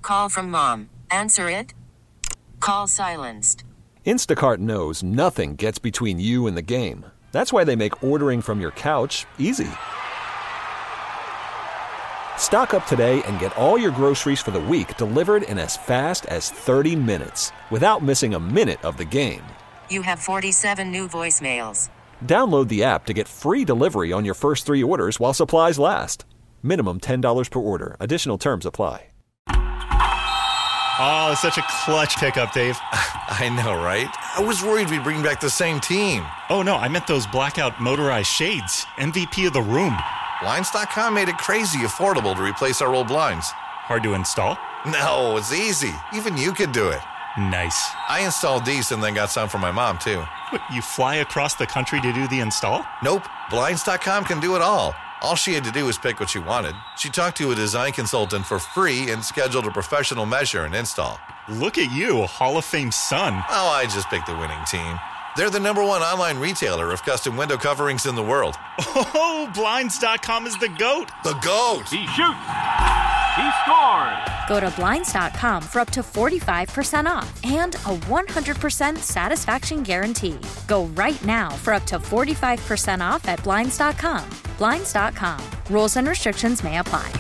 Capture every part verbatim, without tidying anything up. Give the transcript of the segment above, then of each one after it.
Call from mom. Answer it. Call silenced. Instacart knows nothing gets between you and the game. That's why they make ordering from your couch easy. Stock up today and get all your groceries for the week delivered in as fast as thirty minutes without missing a minute of the game. You have forty-seven new voicemails. Download the app to get free delivery on your first three orders while supplies last. Minimum ten dollars per order. Additional terms apply. Oh, such a clutch pickup, Dave. I know, right? I was worried we'd bring back the same team. Oh, no, I meant those blackout motorized shades. M V P of the room. Blinds dot com made it crazy affordable to replace our old blinds. Hard to install? No, it's easy. Even you could do it. Nice. I installed these and then got some for my mom, too. What, you fly across the country to do the install? Nope. Blinds dot com can do it all. All she had to do was pick what she wanted. She talked to a design consultant for free and scheduled a professional measure and install. Look at you, Hall of Fame son. Oh, I just picked the winning team. They're the number one online retailer of custom window coverings in the world. Oh, Blinds dot com is the GOAT. The GOAT. He shoots. He scores. Go to Blinds dot com for up to forty-five percent off and a one hundred percent satisfaction guarantee. Go right now for up to forty-five percent off at Blinds dot com. Blinds dot com. Rules and restrictions may apply.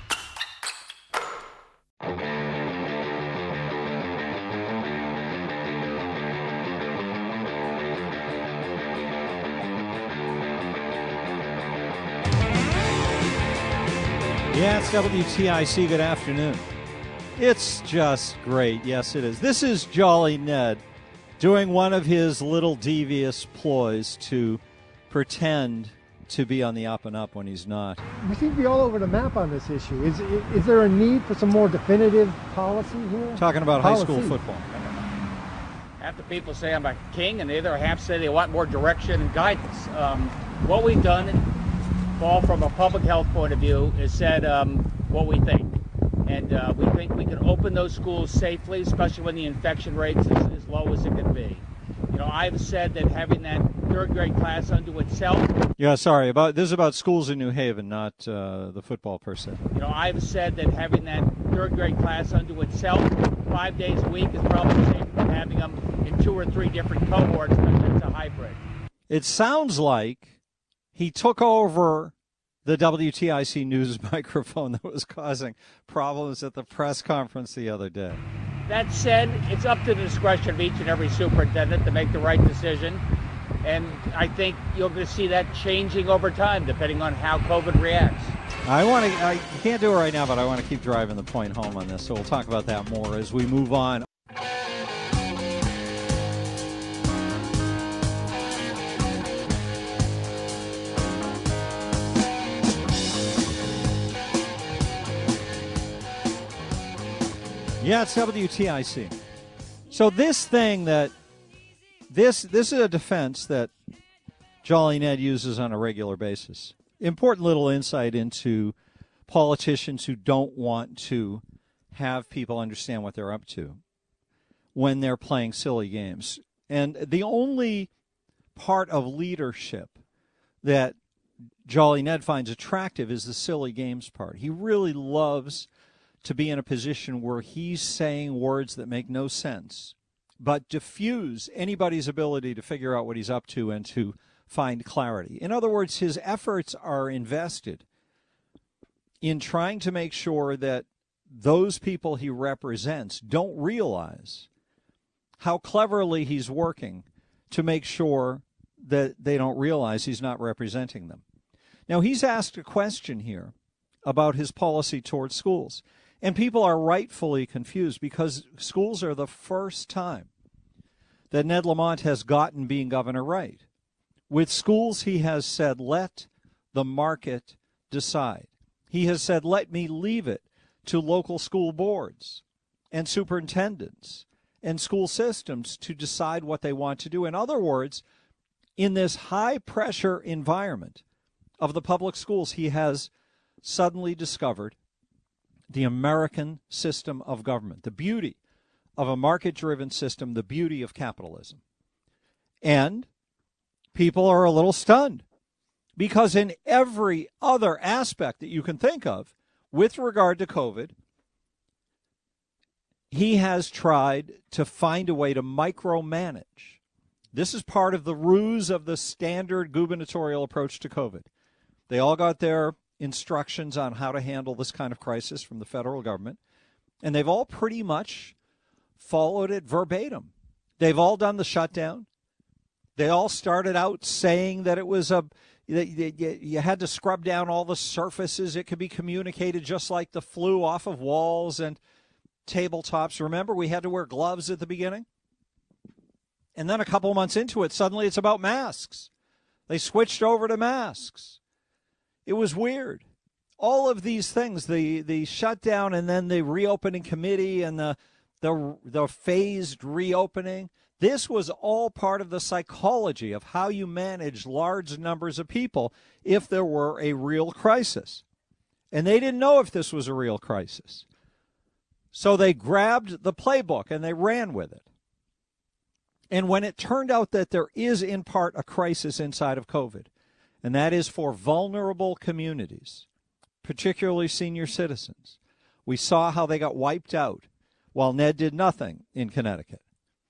Yeah, it's W T I C. Good afternoon. It's just great. Yes, it is. This is Jolly Ned doing one of his little devious ploys to pretend to be on the up and up when he's not. We seem to be all over the map on this issue. Is is there a need for some more definitive policy here? Talking about policy. high school football. Half the people say I'm a king, and the other half say they want more direction and guidance. Um, what we've done, all from a public health point of view, is said um, what we think. And uh, we think we can open those schools safely, especially when the infection rate is as low as it can be. You know, I've said that having that third grade class unto itself. Yeah, sorry. About this is about schools in New Haven, not uh, the football per se. You know, I've said that having that third grade class unto itself five days a week is probably safer than having them in two or three different cohorts because it's a hybrid. It sounds like he took over the W T I C News microphone that was causing problems at the press conference the other day. That said, it's up to the discretion of each and every superintendent to make the right decision. And I think you're going to see that changing over time, depending on how COVID reacts. I want to, I can't do it right now, but I want to keep driving the point home on this. So we'll talk about that more as we move on. Yeah, it's W T I C. So this thing that, this this is a defense that Jolly Ned uses on a regular basis. Important little insight into politicians who don't want to have people understand what they're up to when they're playing silly games. And the only part of leadership that Jolly Ned finds attractive is the silly games part. He really loves to be in a position where he's saying words that make no sense, but diffuse anybody's ability to figure out what he's up to and to find clarity. In other words, his efforts are invested in trying to make sure that those people he represents don't realize how cleverly he's working to make sure that they don't realize he's not representing them. Now, he's asked a question here about his policy towards schools. And people are rightfully confused because schools are the first time that Ned Lamont has gotten being governor right. With schools, he has said, let the market decide. He has said, let me leave it to local school boards and superintendents and school systems to decide what they want to do. In other words, in this high-pressure environment of the public schools, he has suddenly discovered the American system of government, the beauty of a market-driven system, the beauty of capitalism. And people are a little stunned because in every other aspect that you can think of with regard to COVID, he has tried to find a way to micromanage. This is part of the ruse of the standard gubernatorial approach to COVID. They all got their instructions on how to handle this kind of crisis from the federal government, and they've all pretty much followed it verbatim. They've all done the shutdown. They all started out saying that it was a that you had to scrub down all the surfaces. It could be communicated just like the flu off of walls and tabletops. Remember, we had to wear gloves at the beginning? And then a couple of months into it, suddenly it's about masks. They switched over to masks. It was weird. All of these things, the, the shutdown and then the reopening committee and the, the, the phased reopening, this was all part of the psychology of how you manage large numbers of people if there were a real crisis. And they didn't know if this was a real crisis. So they grabbed the playbook and they ran with it. And when it turned out that there is in part a crisis inside of COVID, and that is for vulnerable communities, particularly senior citizens, we saw how they got wiped out while Ned did nothing in Connecticut.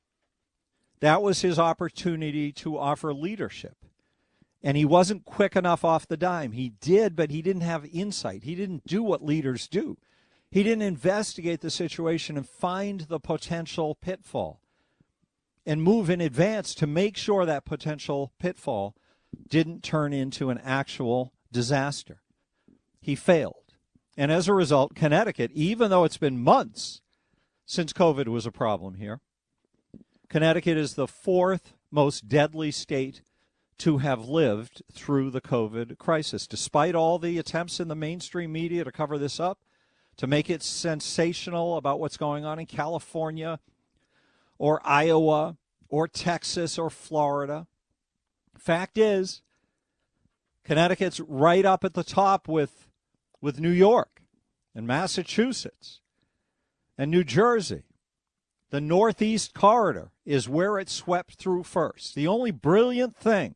That was his opportunity to offer leadership. And he wasn't quick enough off the dime. He did, but he didn't have insight. He didn't do what leaders do. He didn't investigate the situation and find the potential pitfall and move in advance to make sure that potential pitfall didn't turn into an actual disaster. He failed. And as a result, Connecticut, even though it's been months since COVID was a problem here, Connecticut is the fourth most deadly state to have lived through the COVID crisis. Despite all the attempts in the mainstream media to cover this up, to make it sensational about what's going on in California or Iowa or Texas or Florida. Fact is, Connecticut's right up at the top with, with New York and Massachusetts and New Jersey. The Northeast Corridor is where it swept through first. The only brilliant thing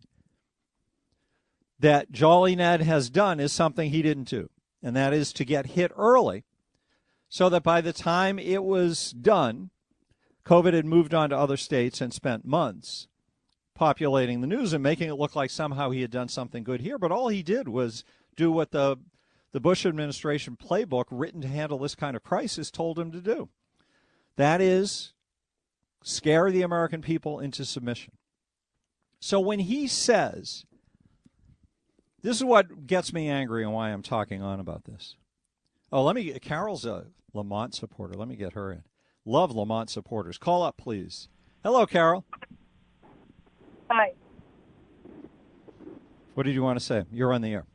that Jolly Ned has done is something he didn't do, and that is to get hit early so that by the time it was done, COVID had moved on to other states and spent months populating the news and making it look like somehow he had done something good here. But all he did was do what the, the Bush administration playbook written to handle this kind of crisis told him to do. That is, scare the American people into submission. So when he says, this is what gets me angry and why I'm talking on about this. Oh, let me, Carol's a Lamont supporter. Let me get her in. Love Lamont supporters. Call up, please. Hello, Carol. Hi. What did you want to say? You're on the air.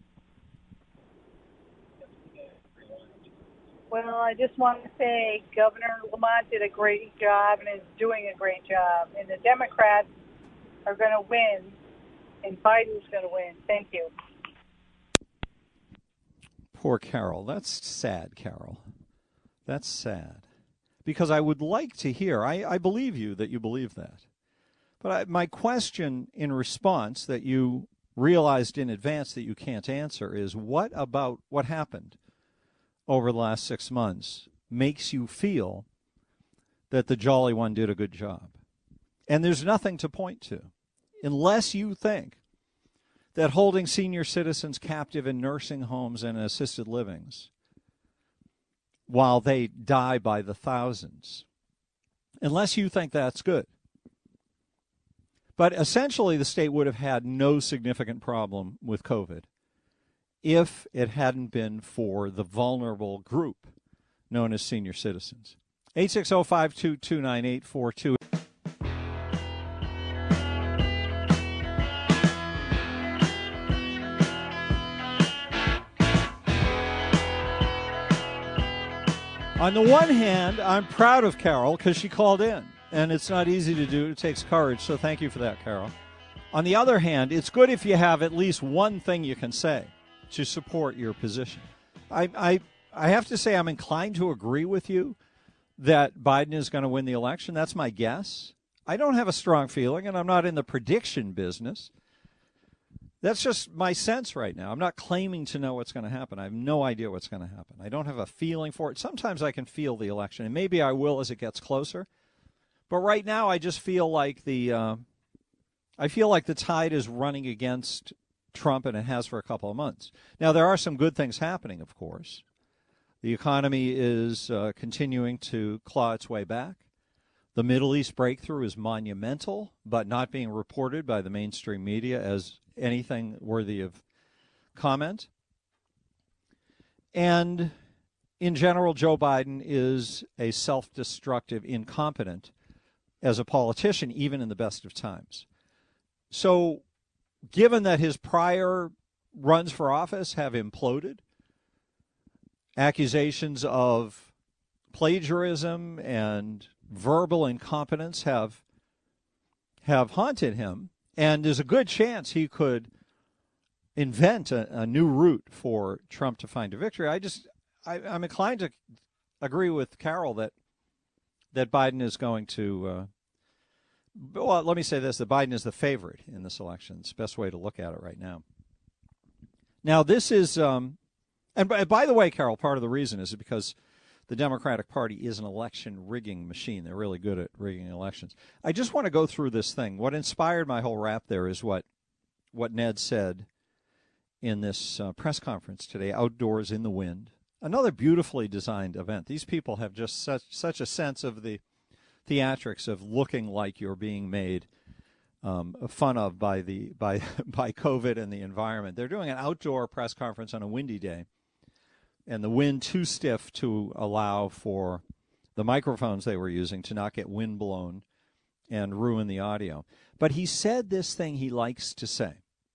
Well, I just want to say Governor Lamont did a great job and is doing a great job. And the Democrats are going to win, and Biden's going to win. Thank you. Poor Carol. That's sad, Carol. That's sad. Because I would like to hear, I, I believe you that you believe that. But I, my question in response that you realized in advance that you can't answer is, what about what happened over the last six months makes you feel that the Jolly One did a good job? And there's nothing to point to, unless you think that holding senior citizens captive in nursing homes and assisted livings while they die by the thousands, unless you think that's good. But essentially, the state would have had no significant problem with COVID if it hadn't been for the vulnerable group known as senior citizens. eight six zero, five two two, nine eight four two. On the one hand, I'm proud of Carol because she called in, and it's not easy to do. It takes courage, so thank you for that, Carol. On the other hand, it's good if you have at least one thing you can say to support your position. I, I, I have to say I'm inclined to agree with you that Biden is going to win the election. That's my guess. I don't have a strong feeling, and I'm not in the prediction business, That's just my sense right now. I'm not claiming to know what's going to happen. I have no idea what's going to happen. I don't have a feeling for it. Sometimes I can feel the election, and maybe I will as it gets closer. But right now, I just feel like the uh, I feel like the tide is running against Trump, and it has for a couple of months. Now, there are some good things happening, of course. The economy is uh, continuing to claw its way back. The Middle East breakthrough is monumental, but not being reported by the mainstream media as anything worthy of comment. And in general, Joe Biden is a self-destructive incompetent as a politician, even in the best of times. So given that his prior runs for office have imploded, accusations of plagiarism and verbal incompetence have have haunted him, and there's a good chance he could invent a, a new route for Trump to find a victory. I just, I, I'm inclined to agree with Carol that that Biden is going to, uh, well, let me say this, that Biden is the favorite in this election. It's the best way to look at it right now. Now, this is, um, and by, by the way, Carol, part of the reason is because the Democratic Party is an election rigging machine. They're really good at rigging elections. I just want to go through this thing. What inspired my whole rap there is what what Ned said in this uh, press conference today, outdoors in the wind. Another beautifully designed event. These people have just such such a sense of the theatrics of looking like you're being made um, fun of by the by by COVID and the environment. They're doing an outdoor press conference on a windy day, and the wind too stiff to allow for the microphones they were using to not get wind blown and ruin the audio. But he said this thing he likes to say.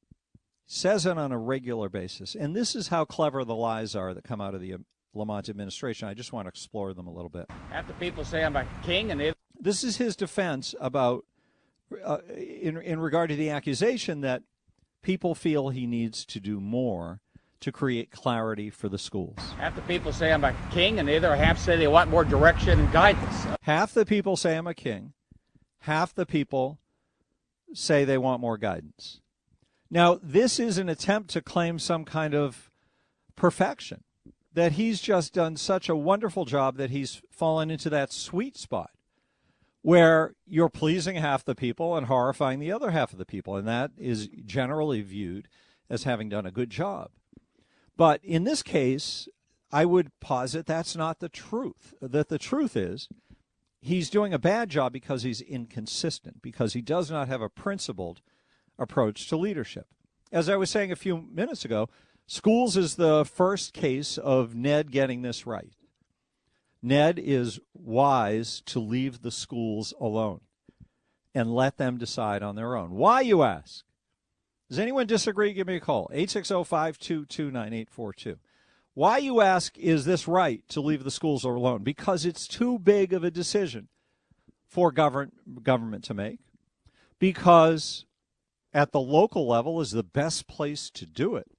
Says it on a regular basis. And this is how clever the lies are that come out of the Lamont administration. I just want to explore them a little bit. After people say I'm a king and they... This is his defense about, uh, in, in regard to the accusation that people feel he needs to do more to create clarity for the schools. After people say I'm a king and the other half say they want more direction and guidance. Half the people say I'm a king. Half the people say they want more guidance. Now, this is an attempt to claim some kind of perfection, that he's just done such a wonderful job that he's fallen into that sweet spot where you're pleasing half the people and horrifying the other half of the people, and that is generally viewed as having done a good job. But in this case, I would posit that's not the truth, that the truth is he's doing a bad job because he's inconsistent, because he does not have a principled approach to leadership. As I was saying a few minutes ago, schools is the first case of Ned getting this right. Ned is wise to leave the schools alone and let them decide on their own. Why, you ask? Does anyone disagree? Give me a call. eight six zero, five two two, nine eight four two. Why, you ask, is this right to leave the schools alone? Because it's too big of a decision for govern- government to make. Because at the local level is the best place to do it.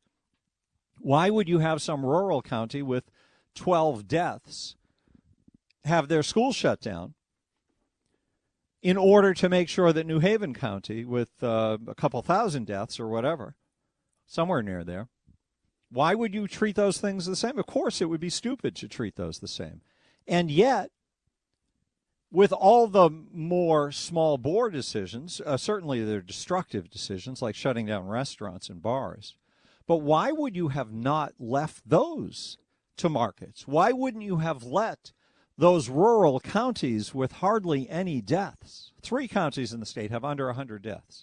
Why would you have some rural county with twelve deaths have their schools shut down in order to make sure that New Haven County, with uh, a couple thousand deaths or whatever, somewhere near there, why would you treat those things the same? Of course, it would be stupid to treat those the same. And yet, with all the more small bore decisions, uh, certainly they're destructive decisions like shutting down restaurants and bars. But why would you have not left those to markets? Why wouldn't you have let those rural counties with hardly any deaths? Three counties in the state have under one hundred deaths.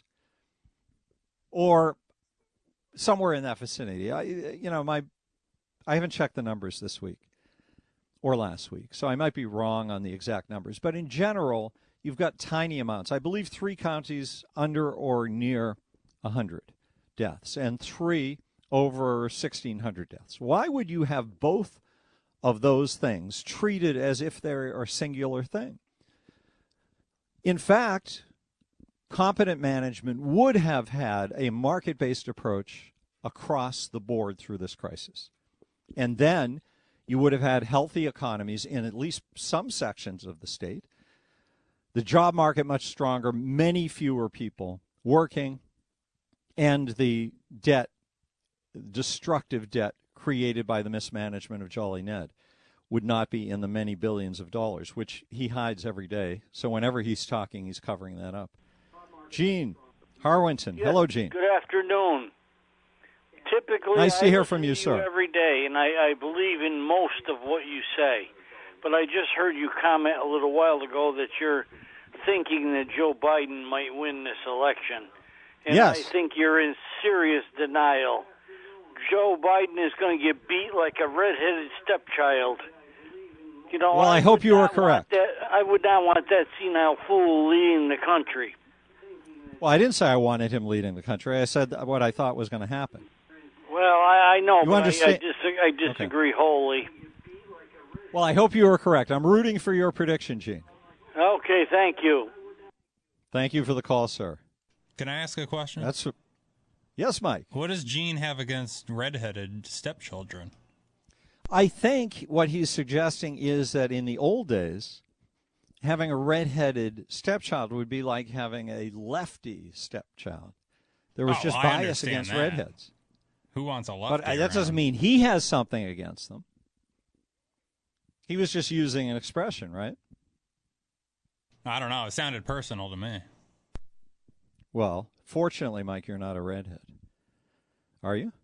Or somewhere in that vicinity. I, you know, my, I haven't checked the numbers this week or last week, so I might be wrong on the exact numbers. But in general, you've got tiny amounts. I believe three counties under or near one hundred deaths, and three over sixteen hundred deaths. Why would you have both of those things treated as if they're a singular thing? In fact, competent management would have had a market-based approach across the board through this crisis. And then you would have had healthy economies in at least some sections of the state, the job market much stronger, many fewer people working, and the debt, destructive debt created by the mismanagement of Jolly Ned would not be in the many billions of dollars, which he hides every day. So whenever he's talking, he's covering that up. Gene Harwinton. Yes, Hello, Gene. Good afternoon. Typically, nice to I hear from you, you sir. Every day, and I, I believe in most of what you say. But I just heard you comment a little while ago that you're thinking that Joe Biden might win this election. And yes. I think you're in serious denial. Joe Biden is going to get beat like a redheaded stepchild. You know, well, I, I hope you were correct. That, I would not want that senile fool leading the country. Well, I didn't say I wanted him leading the country. I said what I thought was going to happen. Well, I, I know, you but understand? I, I, dis- I disagree okay. wholly. Well, I hope you were correct. I'm rooting for your prediction, Gene. Okay, thank you. Thank you for the call, sir. Can I ask a question? That's a- Yes, Mike. What does Gene have against redheaded stepchildren? I think what he's suggesting is that in the old days, having a redheaded stepchild would be like having a lefty stepchild. There was oh, just I bias against that. redheads. Who wants a lefty? But that around? doesn't mean he has something against them. He was just using an expression, right? I don't know. It sounded personal to me. Well, fortunately, Mike, you're not a redhead. Are you?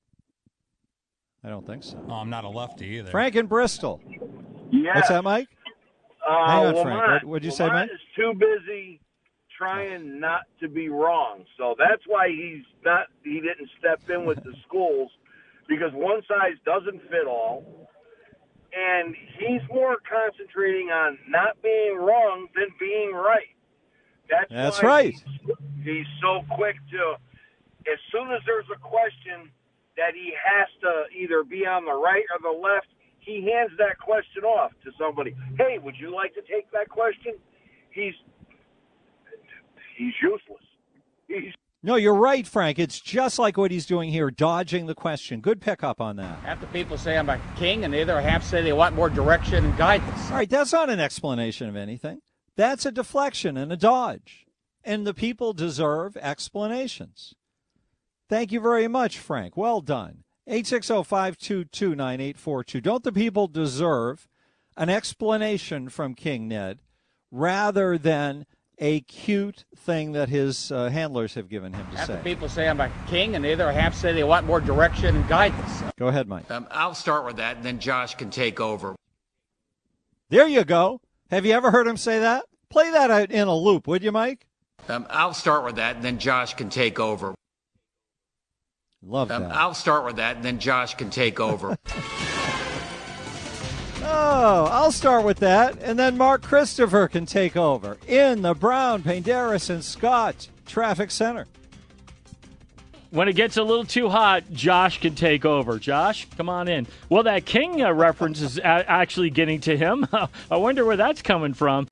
I don't think so. Oh, I'm not a lefty either. Frank in Bristol. Yes. What's that, Mike? Uh, Hang on, Lamont, Frank. What, what'd you say, Lamont Mike? is too busy trying not to be wrong. So that's why he's not. He didn't step in with the schools, because one size doesn't fit all. And he's more concentrating on not being wrong than being right. That's, That's why right. He's, he's so quick to, as soon as there's a question that he has to either be on the right or the left, he hands that question off to somebody. Hey, would you like to take that question? He's he's useless. He's No, you're right, Frank. It's just like what he's doing here, dodging the question. Good pickup on that. Half the people say I'm a king, and the other half say they want more direction and guidance. All right, that's not an explanation of anything. That's a deflection and a dodge. And the people deserve explanations. Thank you very much, Frank. Well done. eight six zero, five two two, nine eight four two. Don't the people deserve an explanation from King Ned rather than a cute thing that his uh, handlers have given him to half say? The people say I'm a king, and the other half say they want more direction and guidance. Go ahead, Mike. Um, I'll start with that, and then Josh can take over. There you go. Have you ever heard him say that? Play that out in a loop, would you, Mike? Um, I'll start with that, and then Josh can take over. Love um, that. I'll start with that, and then Josh can take over. Oh, I'll start with that, and then Mark Christopher can take over in the Brown, Penderas, and Scott Traffic Center. When it gets a little too hot, Josh can take over. Josh, come on in. Well, that King uh, reference is a- actually getting to him. I wonder where that's coming from.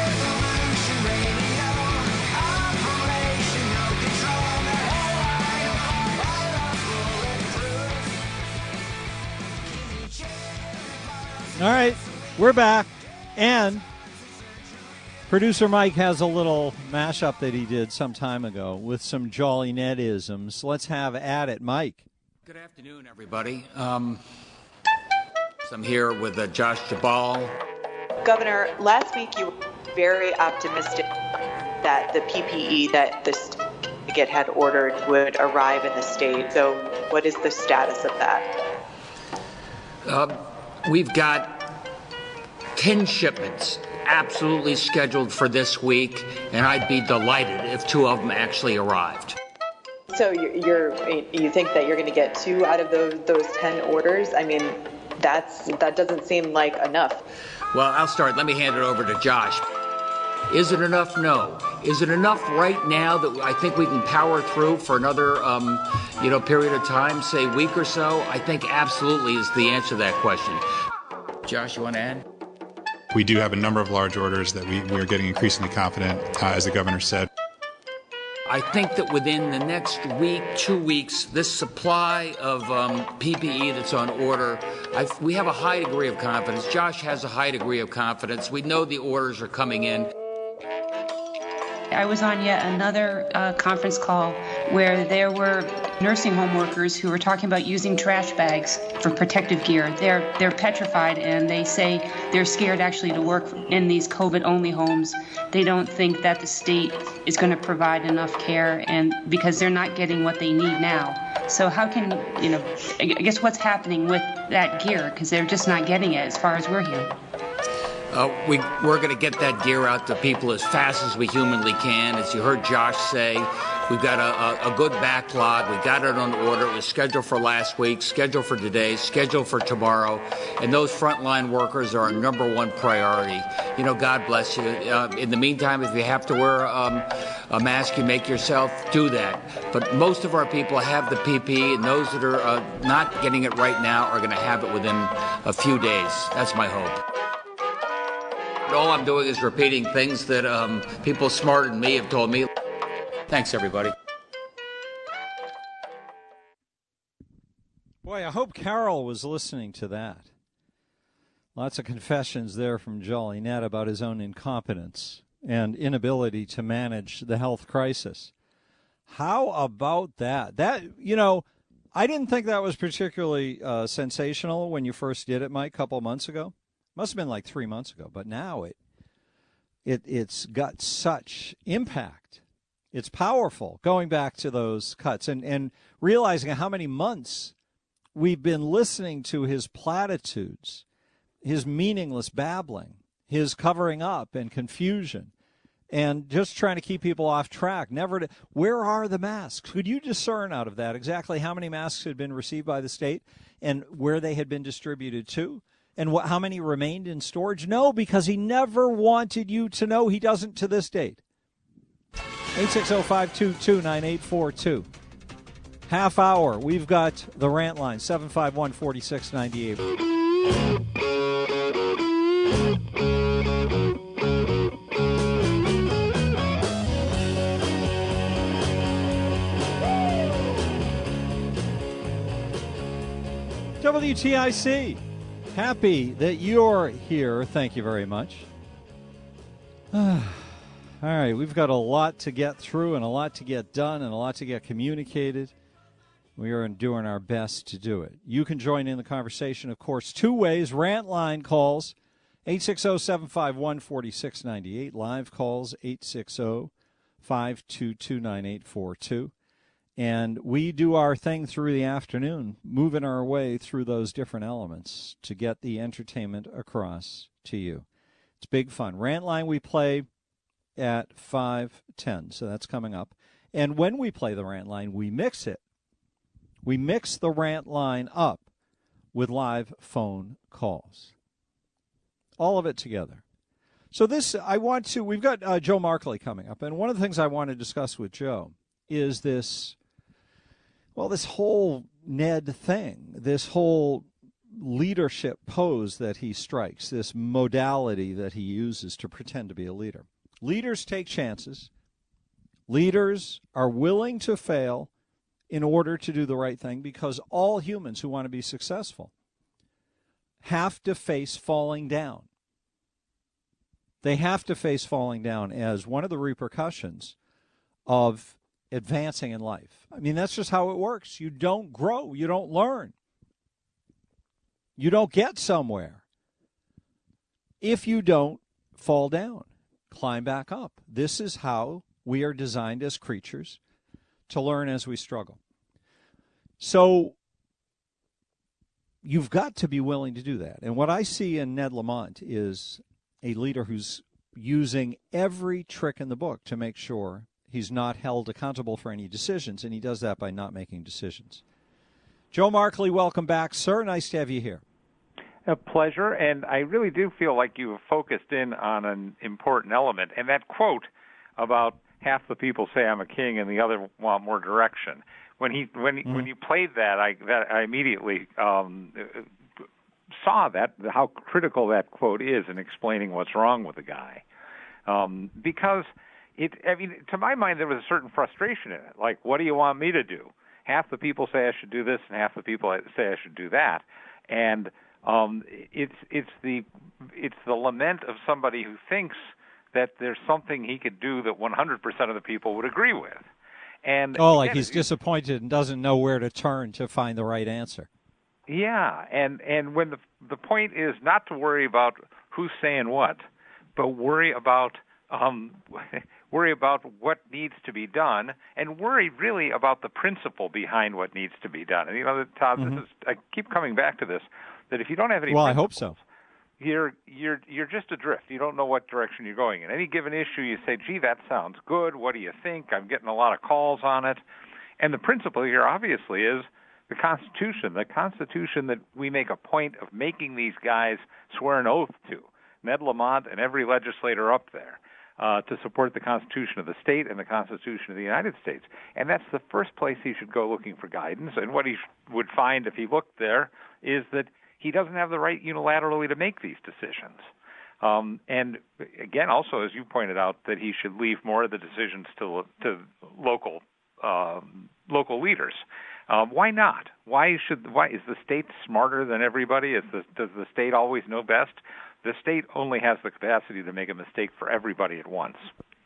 All right, we're back, and producer Mike has a little mashup that he did some time ago with some Jolly Ned-isms. Let's have at it, Mike. Good afternoon, everybody. Um, so I'm here with uh, Josh Jabal. Governor, last week you were very optimistic that the P P E that the state had ordered would arrive in the state. So what is the status of that? Um, We've got ten shipments absolutely scheduled for this week, and I'd be delighted if two of them actually arrived. So you're, you're you think that you're going to get two out of those those ten orders? I mean, that's that doesn't seem like enough. Well, I'll start. Let me hand it over to Josh. Is it enough? No. Is it enough right now that I think we can power through for another, um, you know, period of time, say week or so? I think absolutely is the answer to that question. Josh, you want to add? We do have a number of large orders that we, we are getting increasingly confident, uh, as the governor said. I think that within the next week, two weeks, this supply of um, P P E that's on order, I've, we have a high degree of confidence. Josh has a high degree of confidence. We know the orders are coming in. I was on yet another uh, conference call where there were nursing home workers who were talking about using trash bags for protective gear. They're they're petrified, and they say they're scared actually to work in these COVID-only homes. They don't think that the state is going to provide enough care, and because they're not getting what they need now. So how can, you know, I guess what's happening with that gear, because they're just not getting it as far as we're here. Uh, we, we're going to get that gear out to people as fast as we humanly can. As you heard Josh say, we've got a, a, a good backlog. We got it on order. It was scheduled for last week, scheduled for today, scheduled for tomorrow. And those frontline workers are our number one priority. You know, God bless you. Uh, in the meantime, if you have to wear um, a mask, you make yourself do that. But most of our people have the P P E, and those that are uh, not getting it right now are going to have it within a few days. That's my hope. All I'm doing is repeating things that um, people smarter than me have told me. Thanks, everybody. Boy, I hope Carol was listening to that. Lots of confessions there from Jolinet about his own incompetence and inability to manage the health crisis. How about that? That, you know, I didn't think that was particularly uh, sensational when you first did it, Mike, a couple of months ago. Must have been like three months ago, but now it, it it's got such impact. It's powerful, going back to those cuts and, and realizing how many months we've been listening to his platitudes, his meaningless babbling, his covering up and confusion, and just trying to keep people off track. Never to, where are the masks? Could you discern out of that exactly how many masks had been received by the state and where they had been distributed to? And what, how many remained in storage? No, because he never wanted you to know. He doesn't to this date. eight six zero, five two two, nine eight four two. Half hour. We've got the rant line, seven five one, four six nine eight. W T I C. Happy that you're here. Thank you very much. All right, we've got a lot to get through and a lot to get done and a lot to get communicated. We are doing our best to do it. You can join in the conversation, of course, two ways. Rant line calls, eight six zero, seven five one, four six nine eight. Live calls, eight six zero, five two two, nine eight four two. And we do our thing through the afternoon, moving our way through those different elements to get the entertainment across to you. It's big fun. Rant line we play at five ten, so that's coming up. And when we play the rant line, we mix it. We mix the rant line up with live phone calls. All of it together. So this, I want to, we've got uh, Joe Markley coming up, and one of the things I want to discuss with Joe is this, well, this whole Ned thing, this whole leadership pose that he strikes, this modality that he uses to pretend to be a leader. Leaders take chances. Leaders are willing to fail in order to do the right thing because all humans who want to be successful have to face falling down. They have to face falling down as one of the repercussions of advancing in life. I mean, that's just how it works. You don't grow. You don't learn. You don't get somewhere if you don't fall down, climb back up. This is how we are designed as creatures to learn as we struggle. So you've got to be willing to do that. And what I see in Ned Lamont is a leader who's using every trick in the book to make sure he's not held accountable for any decisions, and he does that by not making decisions. Joe Markley, welcome back, sir. Nice to have you here. A pleasure, and I really do feel like you've focused in on an important element, and that quote about half the people say I'm a king and the other want more direction. When he when mm-hmm. when you played that, I that I immediately um, saw that how critical that quote is in explaining what's wrong with the guy, um, because it. I mean, to my mind, there was a certain frustration in it. Like, what do you want me to do? Half the people say I should do this, and half the people say I should do that, and um, it's it's the it's the lament of somebody who thinks that there's something he could do that one hundred percent of the people would agree with. And oh, like again, he's disappointed and doesn't know where to turn to find the right answer. Yeah, and and when the the point is not to worry about who's saying what, but worry about um, worry about what needs to be done, and worry really about the principle behind what needs to be done. And you know, Todd, mm-hmm. this is I keep coming back to this, that if you don't have any well, I hope so. You're you're you're just adrift. You don't know what direction you're going in. Any given issue, you say, "Gee, that sounds good. What do you think?" I'm getting a lot of calls on it, and the principle here obviously is the Constitution. The Constitution that we make a point of making these guys swear an oath to, Ned Lamont and every legislator up there, uh, to support the Constitution of the state and the Constitution of the United States. And that's the first place he should go looking for guidance. And what he sh- would find if he looked there is that he doesn't have the right unilaterally to make these decisions. Um, and again, also, as you pointed out, that he should leave more of the decisions to to local um, local leaders. Um, why not? Why should? Why is the state smarter than everybody? Is the, does the state always know best? The state only has the capacity to make a mistake for everybody at once.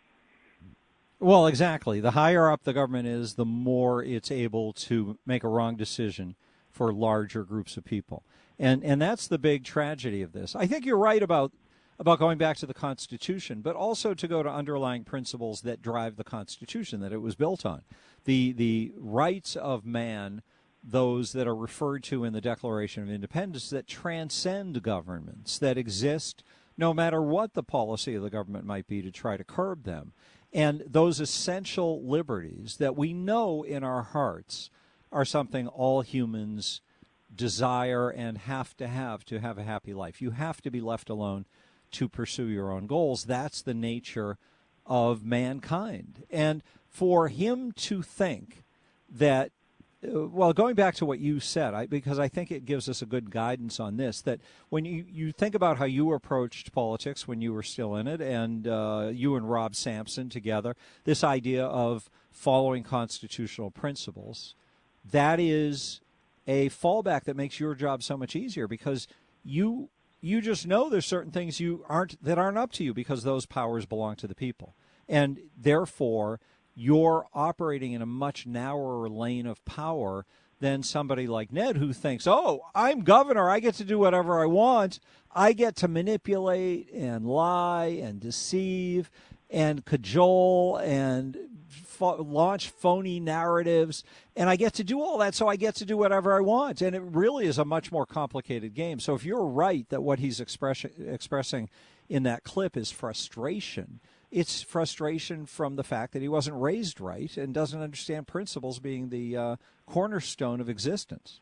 Well, exactly. The higher up the government is, the more it's able to make a wrong decision for larger groups of people. And and that's the big tragedy of this. I think you're right about about going back to the Constitution, but also to go to underlying principles that drive the Constitution that it was built on. The the rights of man, those that are referred to in the Declaration of Independence, that transcend governments, that exist no matter what the policy of the government might be to try to curb them. And those essential liberties that we know in our hearts are something all humans desire and have to have to have a happy life. You have to be left alone to pursue your own goals. That's the nature of mankind. And for him to think that, uh, well, going back to what you said, I, because I think it gives us a good guidance on this, that when you, you think about how you approached politics when you were still in it, and uh, you and Rob Sampson together, this idea of following constitutional principles, that is a fallback that makes your job so much easier, because you you just know there's certain things you aren't that aren't up to you, because those powers belong to the people. And therefore, you're operating in a much narrower lane of power than somebody like Ned, who thinks, oh, I'm governor, I get to do whatever I want. I get to manipulate and lie and deceive and cajole and fo- launch phony narratives, and I get to do all that, so I get to do whatever I want. And it really is a much more complicated game. So if you're right that what he's express- expressing in that clip is frustration, it's frustration from the fact that he wasn't raised right and doesn't understand principles being the uh, cornerstone of existence.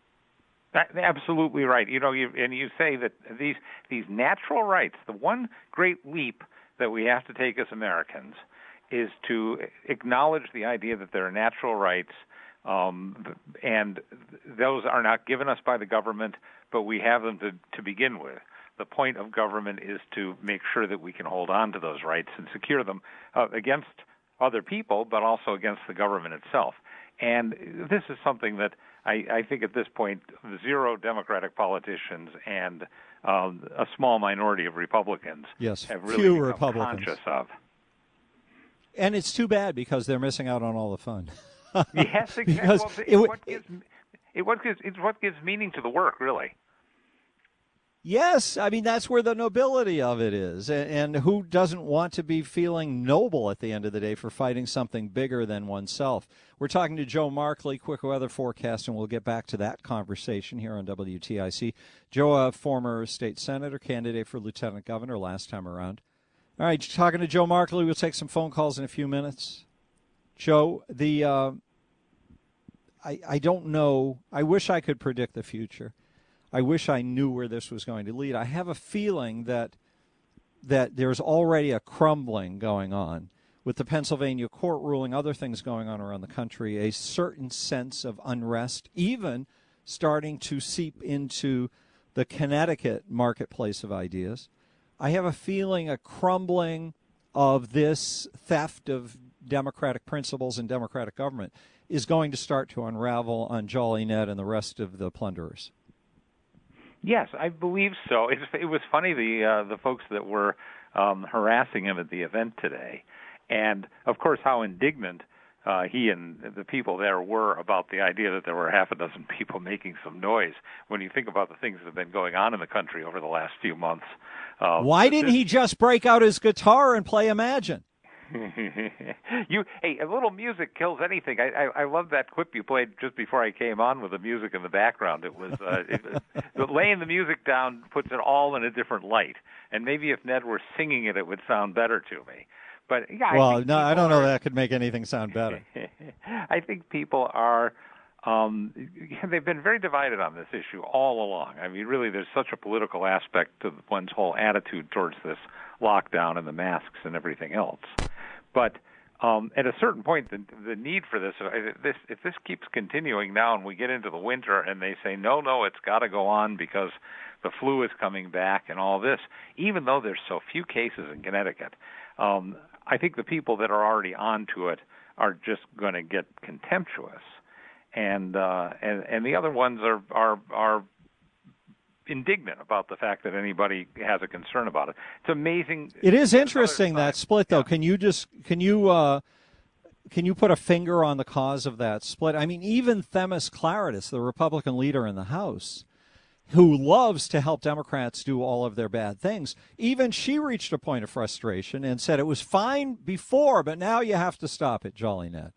That, absolutely right. You know, you, and you say that these these natural rights, the one great leap that we have to take as Americans is to acknowledge the idea that there are natural rights, um, and those are not given us by the government, but we have them to, to begin with. The point of government is to make sure that we can hold on to those rights and secure them uh, against other people, but also against the government itself. And this is something that I, I think at this point, zero Democratic politicians and um, a small minority of Republicans yes, have really few become Republicans. conscious of. And it's too bad, because they're missing out on all the fun. Yes, exactly. Because well, it's, it, what gives, it, what gives, it's what gives meaning to the work, really. Yes, I mean, that's where the nobility of it is. And, and who doesn't want to be feeling noble at the end of the day for fighting something bigger than oneself? We're talking to Joe Markley, quick weather forecast, and we'll get back to that conversation here on W T I C. Joe, a former state senator, candidate for lieutenant governor last time around. All right, talking to Joe Markley. We'll take some phone calls in a few minutes. Joe, the uh, I, I don't know. I wish I could predict the future. I wish I knew where this was going to lead. I have a feeling that that there's already a crumbling going on with the Pennsylvania court ruling, other things going on around the country, a certain sense of unrest, even starting to seep into the Connecticut marketplace of ideas. I have a feeling a crumbling of this theft of democratic principles and democratic government is going to start to unravel on Jolly Ned and the rest of the plunderers. Yes, I believe so. It, it was funny, the uh, the folks that were um, harassing him at the event today, and of course how indignant uh, he and the people there were about the idea that there were half a dozen people making some noise. When you think about the things that have been going on in the country over the last few months. Uh, Why didn't this, he just break out his guitar and play Imagine? you hey, a little music kills anything. I, I I love that clip you played just before I came on with the music in the background. It was uh, it, it, laying the music down puts it all in a different light. And maybe if Ned were singing it, it would sound better to me. But yeah, well, I think no, I don't are, know that could make anything sound better. I think people are. Um, they've been very divided on this issue all along. I mean, really, there's such a political aspect to one's whole attitude towards this lockdown and the masks and everything else. But um, at a certain point, the, the need for this, this, if this keeps continuing now and we get into the winter and they say, no, no, it's got to go on because the flu is coming back and all this, even though there's so few cases in Connecticut, um, I think the people that are already onto it are just going to get contemptuous. And, uh, and and the other ones are, are, are indignant about the fact that anybody has a concern about it. It's amazing. It is interesting that split, though. Yeah. Can you just can you uh, can you put a finger on the cause of that split? I mean, even Themis Klarides, the Republican leader in the House, who loves to help Democrats do all of their bad things, even she reached a point of frustration and said it was fine before, but now you have to stop it, Jolly Ned.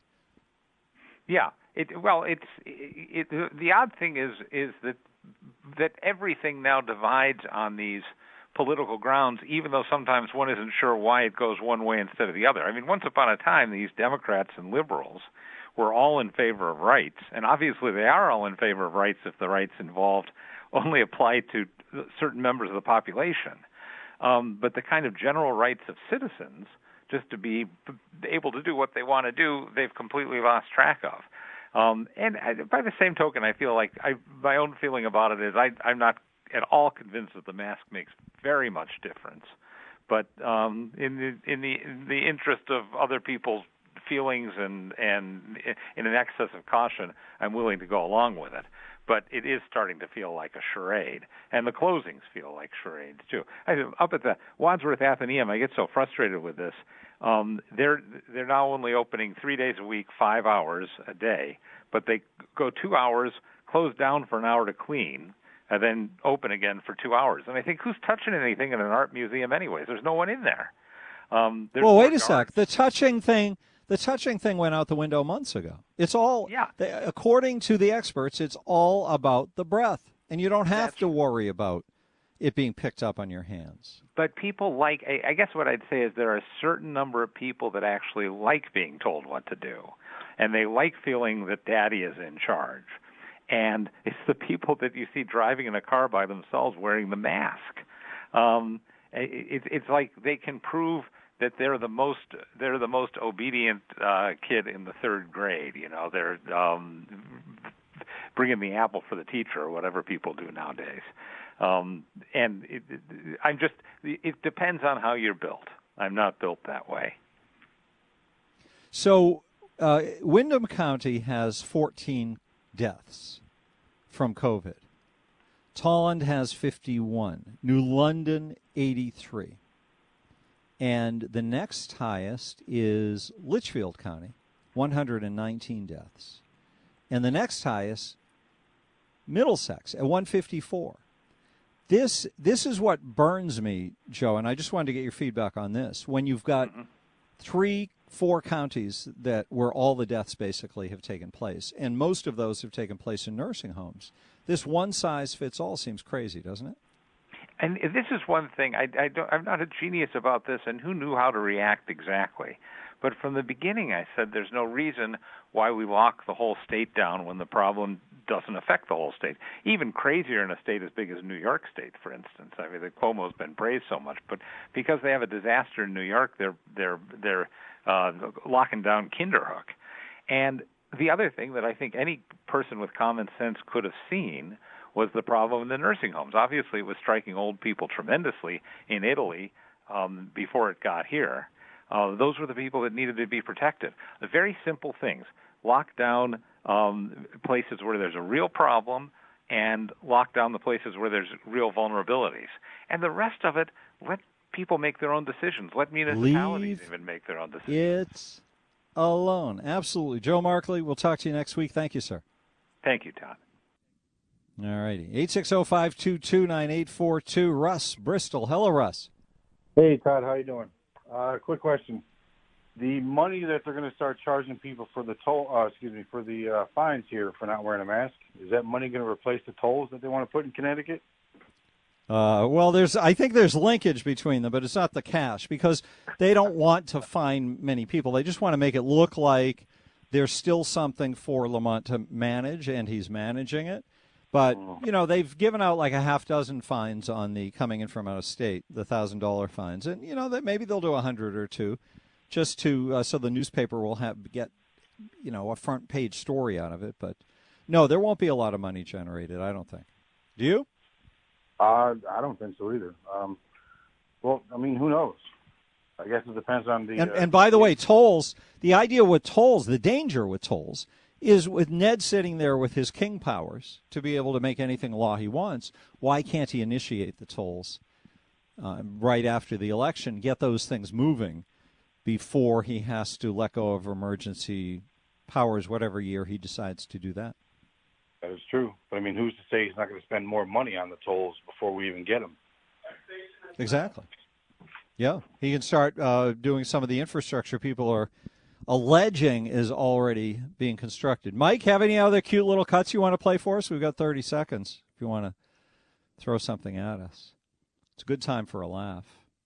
Yeah. It, well, it's it, it, the odd thing is is that that everything now divides on these political grounds, even though sometimes one isn't sure why it goes one way instead of the other. I mean, once upon a time, these Democrats and liberals were all in favor of rights, and obviously they are all in favor of rights if the rights involved only apply to certain members of the population. Um, but the kind of general rights of citizens, just to be able to do what they want to do, they've completely lost track of. Um, and I, by the same token, I feel like I, my own feeling about it is I, I'm not at all convinced that the mask makes very much difference. But um, in the in the in the interest of other people's feelings and and in an excess of caution, I'm willing to go along with it. But it is starting to feel like a charade, and the closings feel like charades too. I, up at the Wadsworth Athenaeum, I get so frustrated with this. Um, they're they're now only opening three days a week, five hours a day, but they go two hours, close down for an hour to clean, and then open again for two hours. And I think, who's touching anything in an art museum anyways? There's no one in there. Um, well, wait a sec. The touching thing, the touching thing went out the window months ago. It's all, yeah. They, according to the experts, it's all about the breath, and you don't have That's to worry about it being picked up on your hands. But people like, I guess what I'd say is there are a certain number of people that actually like being told what to do, and they like feeling that daddy is in charge. And it's the people that you see driving in a car by themselves wearing the mask. Um, it, it's like they can prove that they're the most they're the most obedient uh, kid in the third grade. You know, they're um, bringing the apple for the teacher or whatever people do nowadays. Um, and it, it, I'm just, it depends on how you're built. I'm not built that way. So uh, Windham County has fourteen deaths from COVID. Tolland has fifty-one. New London, eighty-three. And the next highest is Litchfield County, one hundred nineteen deaths. And the next highest, Middlesex, at one hundred fifty-four. This this is what burns me, Joe, and I just wanted to get your feedback on this. When you've got mm-hmm. three, four counties that where all the deaths basically have taken place, and most of those have taken place in nursing homes, this one-size-fits-all seems crazy, doesn't it? And this is one thing, I, I don't, I'm not a genius about this, and who knew how to react exactly. But from the beginning I said there's no reason why we lock the whole state down when the problem doesn't affect the whole state. Even crazier in a state as big as New York State, for instance. I mean, the Cuomo's been praised so much, but because they have a disaster in New York, they're they're they're uh, locking down Kinderhook. And the other thing that I think any person with common sense could have seen was the problem in the nursing homes. Obviously, it was striking old people tremendously in Italy um, before it got here. Uh, those were the people that needed to be protected. The very simple things. Lock down um, places where there's a real problem and lock down the places where there's real vulnerabilities. And the rest of it, let people make their own decisions. Let municipalities Leave even make their own decisions. It's alone. Absolutely. Joe Markley, we'll talk to you next week. Thank you, sir. Thank you, Todd. All righty. eight six zero, five two two, nine eight four two. Russ, Bristol. Hello, Russ. Hey, Todd. How you doing? Uh, quick question. The money that they're going to start charging people for the toll, uh, excuse me, for the uh, fines here for not wearing a mask, is that money going to replace the tolls that they want to put in Connecticut? Uh, well, there's. I think there's linkage between them, but it's not the cash because they don't want to fine many people. They just want to make it look like there's still something for Lamont to manage, and he's managing it. But, you know, they've given out like a half dozen fines on the coming in from out of state, the one thousand dollars fines. And, you know, that maybe they'll do a hundred or two just to uh, so the newspaper will have get, you know, a front page story out of it. But, no, there won't be a lot of money generated, I don't think. Do you? Uh, I don't think so either. Um, well, I mean, who knows? I guess it depends on the... And, uh, and by the way, tolls, the idea with tolls, the danger with tolls, is with Ned sitting there with his king powers to be able to make anything law he wants, why can't he initiate the tolls uh, right after the election, get those things moving before he has to let go of emergency powers whatever year he decides to do that? That is true. But, I mean, who's to say he's not going to spend more money on the tolls before we even get them? Exactly. Yeah, he can start uh, doing some of the infrastructure people are alleging is already being constructed. Mike, have any other cute little cuts you want to play for us? We've got thirty seconds if you want to throw something at us. It's a good time for a laugh.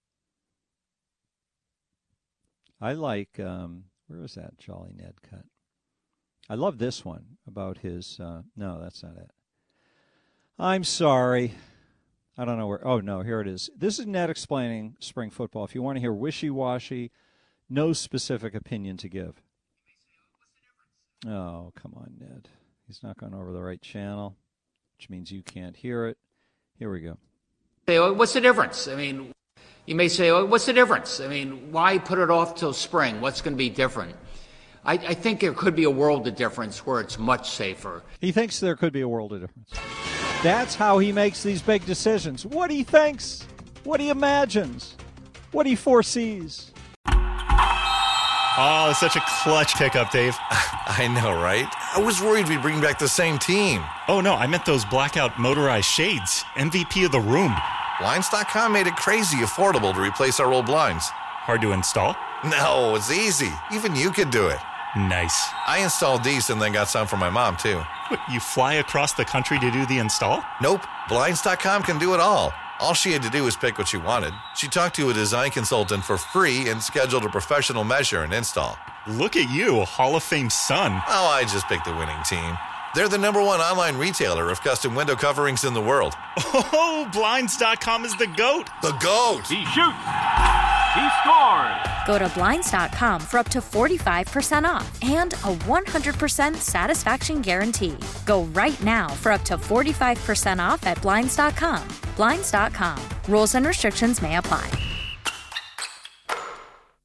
I like, um, where was that Jolly Ned cut? I love this one about his, uh, no, that's not it. I'm sorry. I don't know where, oh, no, here it is. This is Ned explaining spring football. If you want to hear wishy-washy, no specific opinion to give. Oh, come on, Ned. He's not going over the right channel, which means you can't hear it. Here we go. Say, oh, what's the difference? I mean, you may say, oh, what's the difference? I mean, why put it off till spring? What's going to be different? I, I think there could be a world of difference where it's much safer. He thinks there could be a world of difference. That's how he makes these big decisions. What he thinks, what he imagines, what he foresees. Oh, such a clutch pickup, Dave. I know, right? I was worried we'd bring back the same team. Oh, no, I meant those blackout motorized shades. M V P of the room. Blinds dot com made it crazy affordable to replace our old blinds. Hard to install? No, it's easy. Even you could do it. Nice. I installed these and then got some for my mom, too. What, you fly across the country to do the install? Nope. Blinds dot com can do it all. All she had to do was pick what she wanted. She talked to a design consultant for free and scheduled a professional measure and install. Look at you, a Hall of Fame son. Oh, I just picked the winning team. They're the number one online retailer of custom window coverings in the world. Oh, Blinds dot com is the GOAT. The GOAT. He shoots. He scores. Go to Blinds dot com for up to forty-five percent off and a one hundred percent satisfaction guarantee. Go right now for up to forty-five percent off at Blinds dot com. Blinds dot com. Rules and restrictions may apply.